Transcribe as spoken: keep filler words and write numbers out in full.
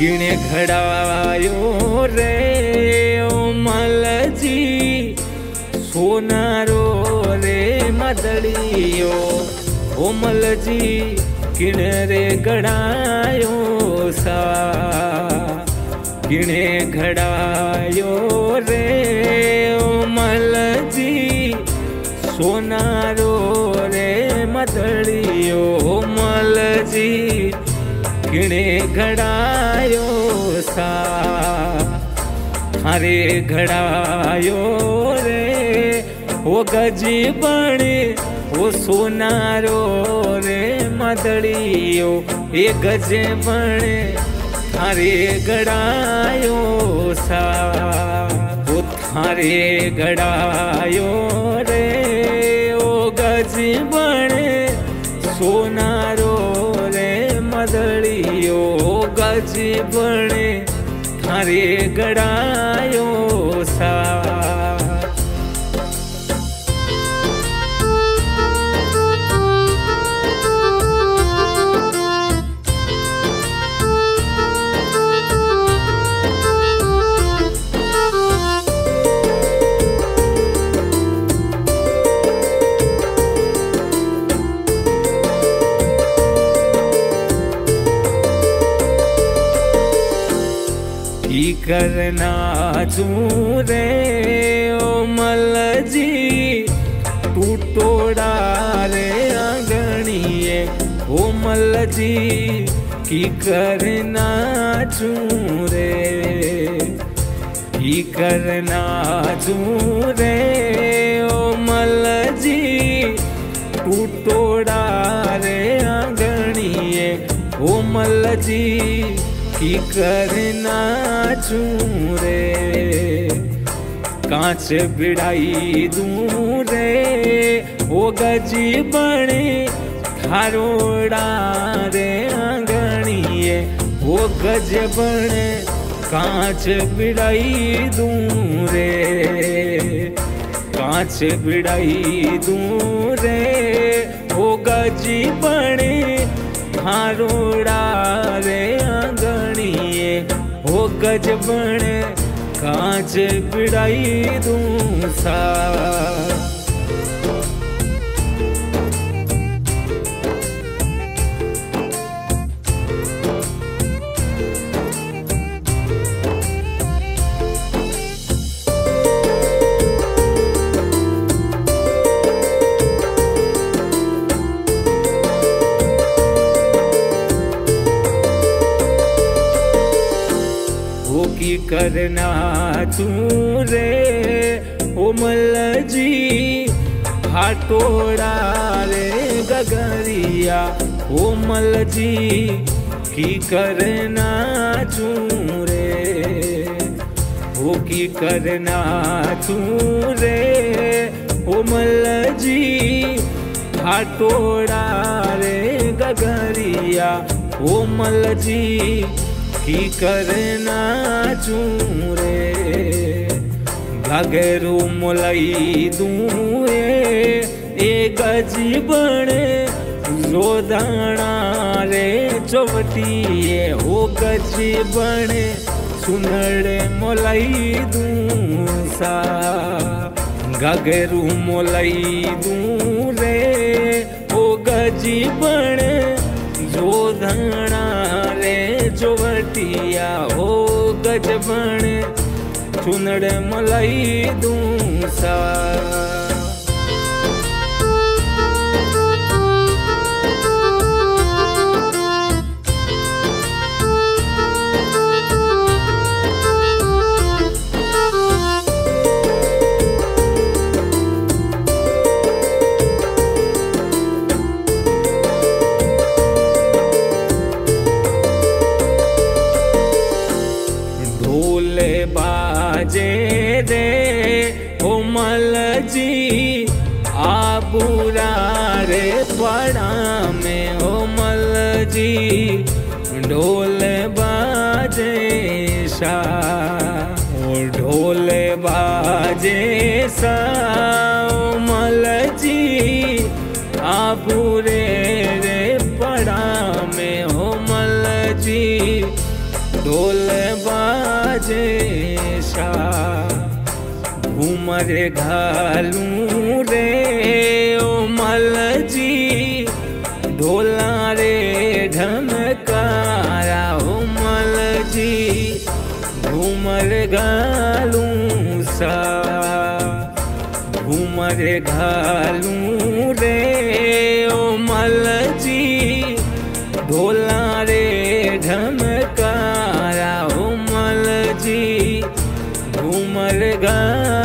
किणे घड़ायो रे ओमल जी सोनारो रे मदड़ियो ओमल जी किणे रे घड़ायो सा किणे घड़ायो रे ओमल जी सोनारो रे मदड़ियो ओमल जी किणे घड़ायो सा अरे घड़ायो रे ओ गजी बने ओ सोनारो रे मदड़ियो ए गजे बने थारे घड़ायो सा ओ थारे घड़ायो रे ओ गजी बने सोनारो रे मदड़ियो गज बने थारे घड़ायो सा की करना चूं रे ओमल जी टूटोड़ा रे आंगणिए ओमल जी की करना चूं रे की करना चूं रे ओमल जी टूटोड़ा रे आंगणिए ओमल जी की करना चूं रे कांच बिड़ाई दूं रे ओ गजी बने थारोड़ा रे आंगणिए ओ गज बने कांच बिड़ाई दूं रे कांच बिड़ाई दूं रे ओ गजी बने थारोड़ा रे आंगणिए हो गज बने कांच बिड़ाई दूं सा की करना चूं रे ओमल जी फाटोड़ा रे गगरिया ओमल जी की करना चूं रे हो की करना चूं रे ओमल जी फाटोड़ा रे गगरिया ओमल जी की करना चूं रे घाघरू मोलई दूं ए गजी बने जोदाना रे चौवटिए ओ गजी बने सुनड़े मोलई दूं सा घाघरू मोलई दूं रे ओ गजी बने जोधना रे चौवटिया हो गज बने चुनड़ मलाई दूं सा बाजे रे ओमल जी आबूरा रे पड़ा में ओमल जी ढोल बाजे सा ओ ढोल बाजे सा ओमल जी आबूरे रे पड़ा में ओमल जी ढोल घूमर घालूं रे ओ मलजी ढोला रे ढमकारा ओ मलजी घूमर घालूं सा घूमर घालूं रे ओ मलजी ढोला रे ढमकारा ओ मलजी घूमर घालूं